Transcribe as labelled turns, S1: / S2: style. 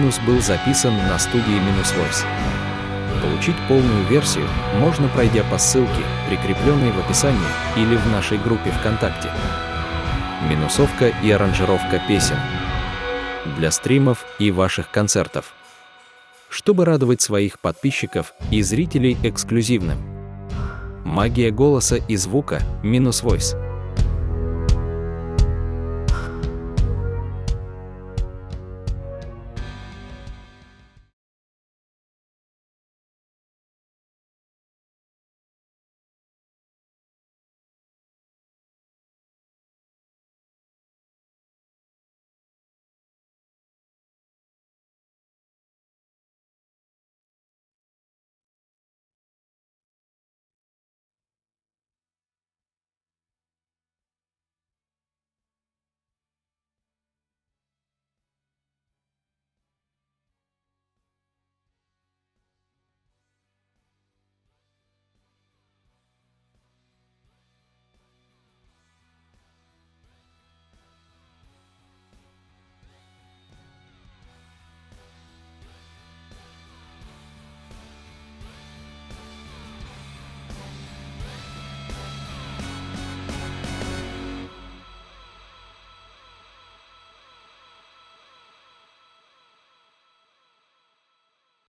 S1: Минус был записан на студии Minus Voice. Получить полную версию можно, пройдя по ссылке, прикрепленной в описании, или в нашей группе ВКонтакте. Минусовка и аранжировка песен для стримов и ваших концертов. Чтобы радовать своих подписчиков и зрителей эксклюзивным. Магия голоса и звука Minus Voice.